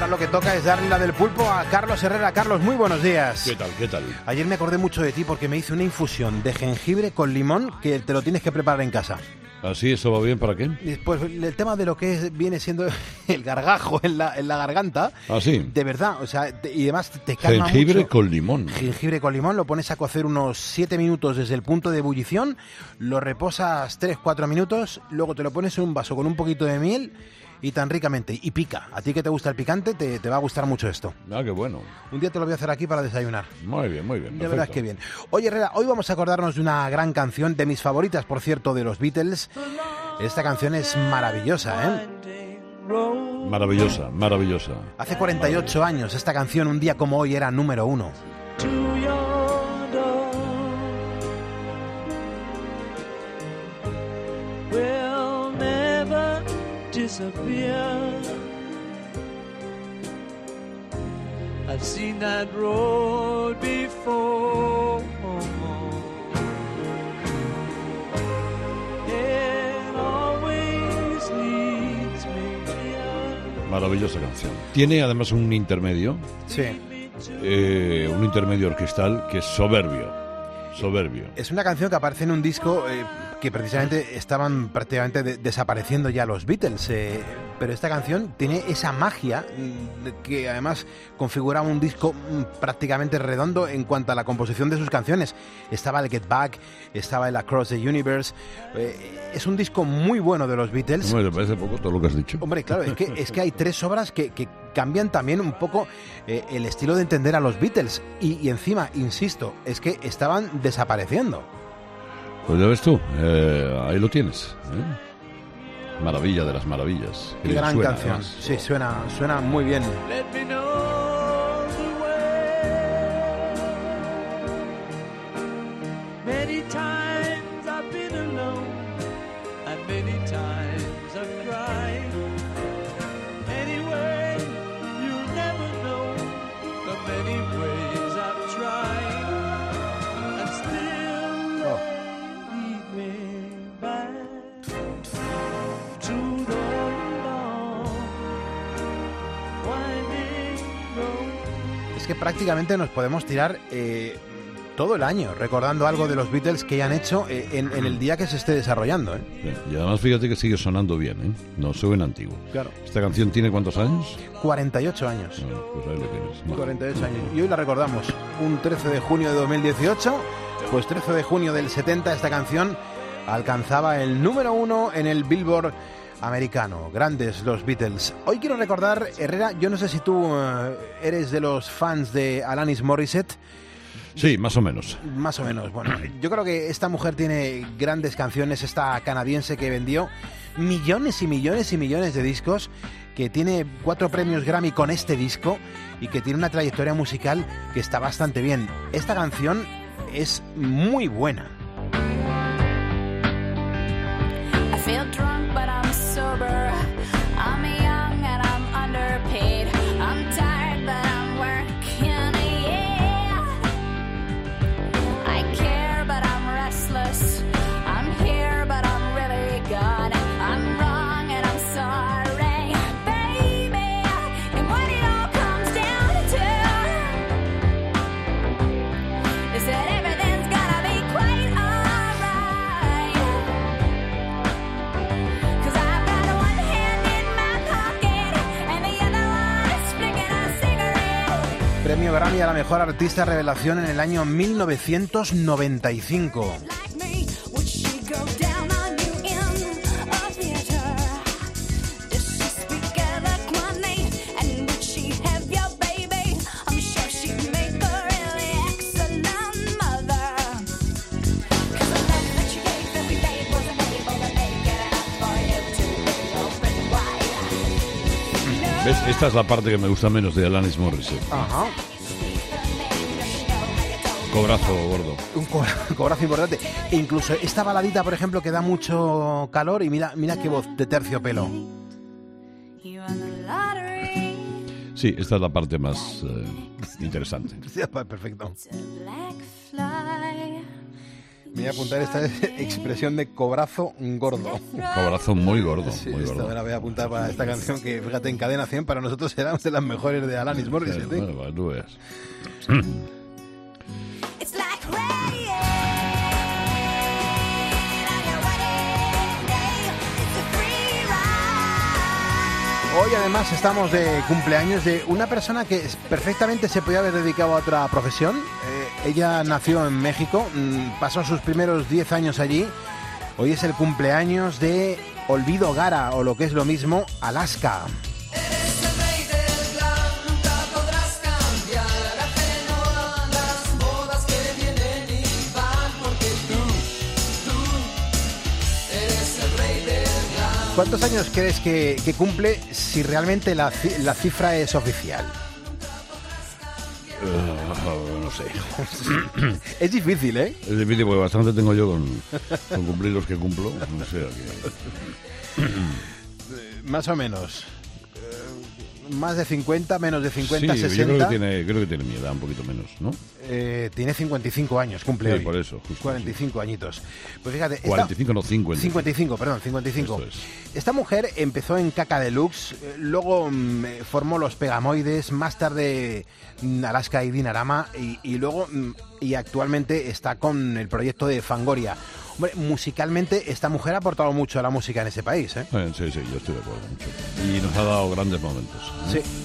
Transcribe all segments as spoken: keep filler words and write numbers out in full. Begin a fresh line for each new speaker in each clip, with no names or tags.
ahora lo que toca es darle la del pulpo a Carlos Herrera. Carlos, muy buenos días.
¿Qué tal? ¿Qué tal?
Ayer me acordé mucho de ti porque me hice una infusión de jengibre con limón que te lo tienes que preparar en casa.
¿Así eso va bien para qué?
Pues el tema de lo que es, viene siendo el gargajo en la, en la garganta.
¿Ah, sí?
De verdad, o sea, te, y además te calma
Jengibre
mucho.
con limón.
Jengibre con limón, lo pones a cocer unos siete minutos desde el punto de ebullición, lo reposas tres cuatro minutos, luego te lo pones en un vaso con un poquito de miel y tan ricamente. Y pica. A ti que te gusta el picante, te, te va a gustar mucho esto.
Ah, qué bueno.
Un día te lo voy a hacer aquí para desayunar.
Muy bien, muy bien.
De verdad que bien. Oye, Herrera, hoy vamos a acordarnos de una gran canción, de mis favoritas, por cierto, de los Beatles. Esta canción es maravillosa, ¿eh?
Maravillosa, maravillosa.
Hace cuarenta y ocho años, esta canción, un día como hoy, era número uno.
Will never disappear. I've seen that road before.
Maravillosa canción. Tiene además un intermedio.
Sí.
Eh, un intermedio orquestal que es soberbio. Soberbio.
Es una canción que aparece en un disco eh, que precisamente estaban prácticamente de- desapareciendo ya los Beatles. Eh, pero esta canción tiene esa magia mm, que además configura un disco mm, prácticamente redondo en cuanto a la composición de sus canciones. Estaba el Get Back, estaba el Across the Universe. Eh, es un disco muy bueno de los Beatles.
¿No me parece poco todo lo que has dicho?
Hombre, claro, es que, es que hay tres obras que, que cambian también un poco eh, el estilo de entender a los Beatles. Y, y encima, insisto, es que estaban desapareciendo.
Pues ya ves tú, eh, ahí lo tienes. ¿eh? Maravilla de las maravillas.
Qué
bien
gran
suena,
canción.
además.
Sí, suena, suena muy bien.
Let me know the way. Many times I've been alone, and many times I've cried. Anyway, you'll never know the many ways I've tried, and still
Oh.
they lead me back to the long, winding road.
Es que prácticamente nos podemos tirar eh, todo el año recordando algo de los Beatles que hayan hecho eh, en, en el día que se esté desarrollando. ¿eh?
Sí, y además fíjate que sigue sonando bien, ¿eh? No suena antiguo.
Claro.
¿Esta canción tiene cuántos años?
cuarenta y ocho años.
Bueno, pues ahí lo tienes. No.
cuarenta y ocho años. Y hoy la recordamos. Un trece de junio de dos mil dieciocho, pues trece de junio del setenta, esta canción alcanzaba el número uno en el Billboard americano. Grandes los Beatles. Hoy quiero recordar, Herrera, yo no sé si tú eh, eres de los fans de Alanis Morissette.
Sí, más o menos.
Más o menos. Bueno, yo creo que esta mujer tiene grandes canciones, esta canadiense que vendió millones y millones y millones de discos, que tiene cuatro premios Grammy con este disco y que tiene una trayectoria musical que está bastante bien. Esta canción es muy buena.
I feel drunk, but I'm sober. I'm young and I'm underpaid. I'm tired, but I'm working, yeah. I care, but I'm restless. I'm here, but I'm really good. I'm wrong and I'm sorry, baby. And what it all comes down to is that everything's gonna be quite alright. 'Cause I've got one hand in my pocket and the other one is flicking a cigarette.
Premio Grammy a la mejor artista revelación en el año mil novecientos noventa y cinco.
Like me, would she go down on you in a theater? Does she speak eloquently? And would she have your baby? I'm sure she'd make a really excellent mother. 'Cause the love that she gave every day wasn't able to make it enough for you to be open wide.
¿Ves? Esta es la parte que me gusta menos de Alanis Morissette.
Ajá.
Cobrazo gordo.
Un co- cobrazo importante. E incluso esta baladita, por ejemplo, que da mucho calor y mira, mira qué voz de terciopelo.
You won the lottery.
Sí, esta es la parte más eh, interesante.
Perfecto.
It's a black fly.
Me voy a apuntar esta expresión de cobrazo gordo.
Cobrazo muy gordo,
Sí,
muy
esta
gordo.
me la voy a apuntar para esta canción que, fíjate, en Cadena cien para nosotros será de las mejores de Alanis Morissette. ¿eh?
Bueno, bueno, tú veas.
It's like rain on your wedding day. It's a free ride.
Hoy además estamos de cumpleaños de una persona que es- perfectamente se podía haber dedicado a otra profesión. Eh, ella nació en México, mm, pasó sus primeros diez años allí. Hoy es el cumpleaños de Olvido Gara, o lo que es lo mismo, Alaska. ¿Cuántos años crees que, que cumple si realmente la, ci- la cifra es oficial?
Uh, no sé.
Es difícil, ¿eh?
Es difícil porque bastante tengo yo con, con cumplir los que cumplo. No sé. Que...
Más o menos. Eh, Más de cincuenta, menos de cincuenta,
sí, yo
sesenta.
creo que, tiene, creo que tiene mi edad, un poquito menos, ¿no?
Eh, tiene cincuenta y cinco años, cumple
Sí,
hoy.
por eso, justo,
cuarenta y cinco añitos. Pues fíjate, esta-
cuarenta y cinco, no cincuenta.
cincuenta y cinco, perdón, cincuenta y cinco.
Eso
Esta mujer empezó en Caca Deluxe, eh, luego mm, eh, formó Los Pegamoides, más tarde mm, Alaska y Dinarama, y, y luego mm, y actualmente está con el proyecto de Fangoria. Hombre, musicalmente esta mujer ha aportado mucho a la música en ese país, ¿eh?
Eh, sí, sí, yo estoy de acuerdo. Mucho. Y nos ha dado grandes momentos. ¿eh?
Sí.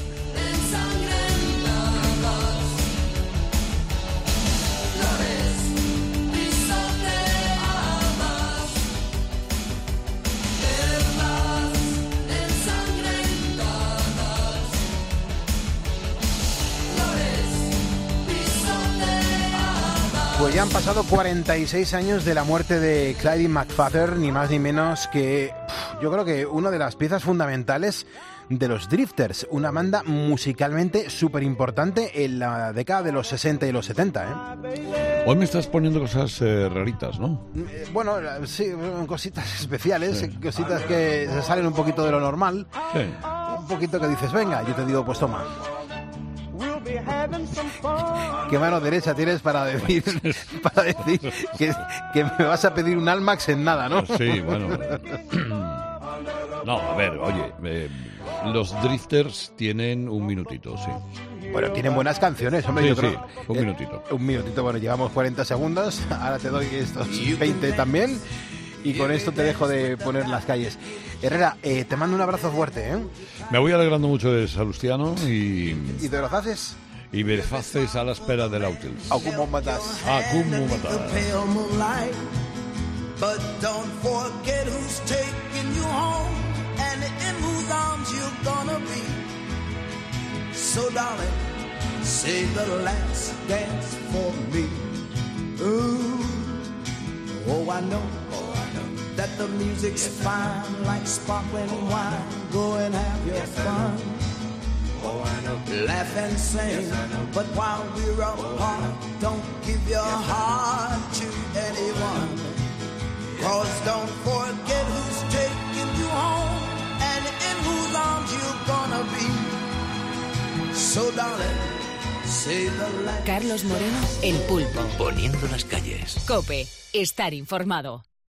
Pues ya han pasado cuarenta y seis años de la muerte de Clyde McFadden, ni más ni menos que, pf, yo creo que una de las piezas fundamentales de los Drifters, una banda musicalmente súper importante en la década de los sesenta y los setenta, ¿eh?
Hoy me estás poniendo cosas eh, raritas, ¿no?
Eh, Bueno, sí, cositas especiales, cositas que se salen un poquito de lo normal,
Sí.
un poquito que dices, venga, yo te digo, pues toma.
We'll be having some fun.
¿Qué mano derecha tienes para decir, para decir que, que me vas a pedir un Almax en nada, no?
Sí, bueno. No, a ver, oye, eh, los Drifters tienen un minutito, sí.
Bueno, tienen buenas canciones, hombre.
Sí,
yo creo,
sí, un
eh,
minutito.
Un minutito, bueno, llevamos cuarenta segundos, ahora te doy estos veinte también, y con esto te dejo de poner las calles. Herrera, eh, te mando un abrazo fuerte, ¿eh?
Me voy alegrando mucho de Salustiano y,
¿Y te lo haces?
y me faces a la espera del Autels.
¿O cómo matas?
Ah, como matar.
Pale moonlight, but don't forget who's taking you home and in whose arms you're gonna be. So darling, save the last dance for me. Ooh, oh I know, oh I know that the music's fine like sparkling wine. Go and have your fun. Laugh and sing, but while we're apart, don't give your heart to anyone. Cause don't forget who's taking you home and in whose arms you're gonna be. So darling, say the last.
Carlos Moreno, El Pulpo.
Poniendo las calles.
Cope, estar informado.